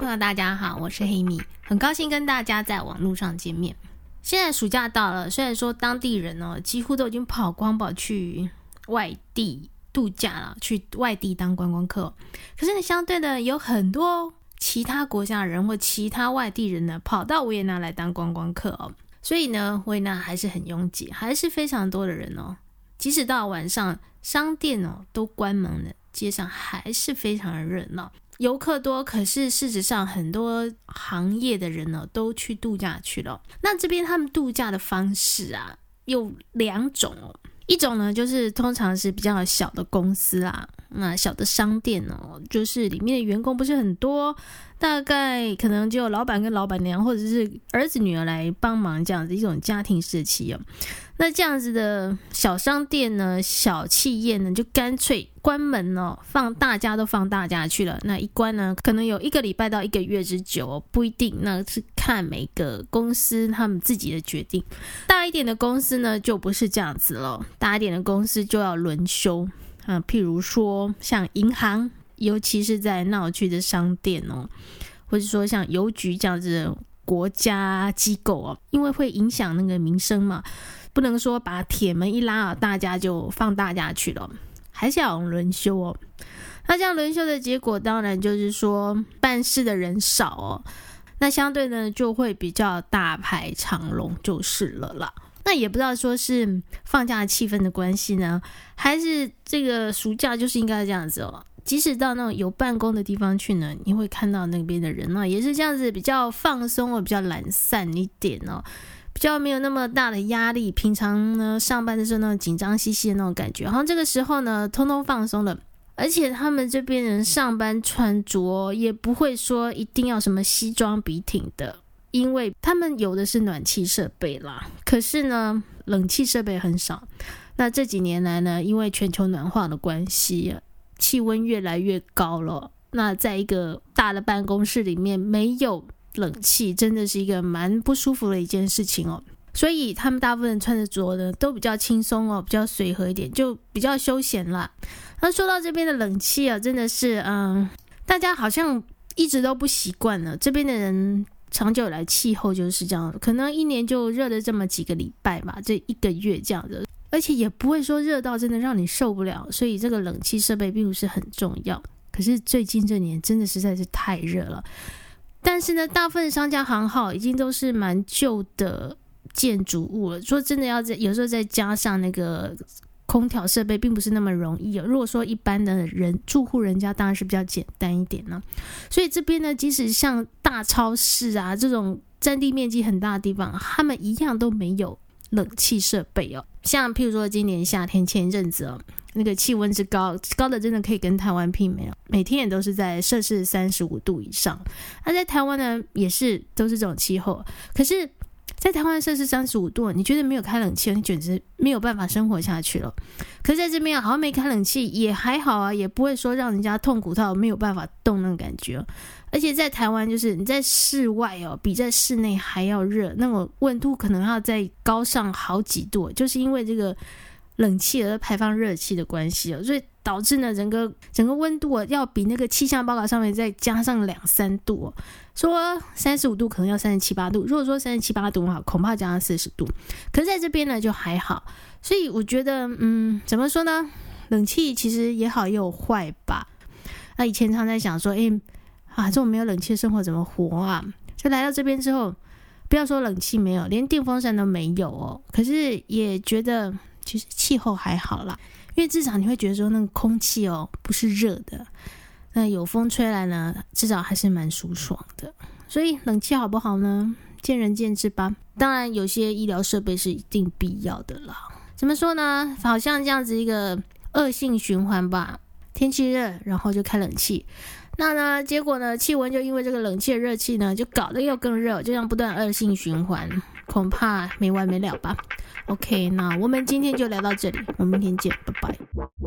朋友大家好，我是黑米，很高兴跟大家在网络上见面。现在暑假到了，虽然说当地人几乎都已经跑去外地度假了，去外地当观光客，可是呢，相对的有很多其他国家的人或其他外地人呢，跑到维也纳来当观光客所以呢，维也纳还是很拥挤，还是非常多的人即使到晚上，商店都关门了，街上还是非常的热闹，游客多，可是事实上很多行业的人都去度假去了。那这边他们度假的方式有两种一种呢就是通常是比较小的公司那小的商店就是里面的员工不是很多，大概可能只有老板跟老板娘或者是儿子女儿来帮忙，这样子一种家庭式的企业。那这样子的小商店呢，小企业呢，就干脆关门大家都放大假去了。那一关呢，可能有1个礼拜到1个月之久不一定，那是看每个公司他们自己的决定。大一点的公司呢，就不是这样子了，大一点的公司就要轮休譬如说像银行，尤其是在闹区的商店或者说像邮局这样子的国家机构因为会影响那个民生嘛，不能说把铁门一拉大家就放大假去了，还是要轮休那这样轮休的结果当然就是说办事的人少那相对呢就会比较大排长龙就是了啦。那也不知道说是放假的气氛的关系呢，还是这个暑假就是应该这样子即使到那种有办公的地方去呢，你会看到那边的人也是这样子比较放松比较懒散一点比较没有那么大的压力。平常呢上班的时候那种紧张兮兮的那种感觉，然后这个时候呢通通放松了。而且他们这边人上班穿着也不会说一定要什么西装笔挺的，因为他们有的是暖气设备啦，可是呢冷气设备很少。那这几年来呢，因为全球暖化的关系，气温越来越高了，那在一个大的办公室里面没有冷气，真的是一个蛮不舒服的一件事情所以他们大部分人穿着着呢都比较轻松比较随和一点，就比较休闲啦。那说到这边的冷气真的是大家好像一直都不习惯了。这边的人长久以来气候就是这样，可能一年就热了这么几个礼拜吧，这1个月这样的，而且也不会说热到真的让你受不了，所以这个冷气设备并不是很重要。可是最近这年真的实在是太热了，但是呢大部分商家行号已经都是蛮旧的建筑物了，说真的有时候再加上那个空调设备并不是那么容易如果说一般的人住户人家当然是比较简单一点所以这边呢即使像大超市这种占地面积很大的地方，他们一样都没有冷气设备像譬如说今年夏天前一阵子那个气温之高的真的可以跟台湾媲美每天也都是在摄氏35度以上。那在台湾呢也是都是这种气候，可是在台湾摄氏35度，你觉得没有开冷气你简直没有办法生活下去了。可是在这边好像没开冷气也还好也不会说让人家痛苦到没有办法动那种感觉而且在台湾就是你在室外比在室内还要热，那种温度可能要再高上好几度，就是因为这个冷气而排放热气的关系所以导致呢整个温度要比那个气象报告上面再加上2-3度说35度可能要37、8度，如果说37、8度的话恐怕加上40度，可是在这边呢就还好。所以我觉得怎么说呢，冷气其实也好也有坏吧。那以前常在想说这种没有冷气的生活怎么活就来到这边之后，不要说冷气没有，连电风扇都没有可是也觉得其实气候还好啦，因为至少你会觉得说那个空气不是热的，那有风吹来呢至少还是蛮舒爽的。所以冷气好不好呢，见仁见智吧。当然有些医疗设备是一定必要的啦。怎么说呢，好像这样子一个恶性循环吧，天气热然后就开冷气，那呢结果呢气温就因为这个冷气的热气呢就搞得又更热，就这样不断恶性循环，恐怕没完没了吧。OK， 那我们今天就聊到这里，我们明天见，拜拜。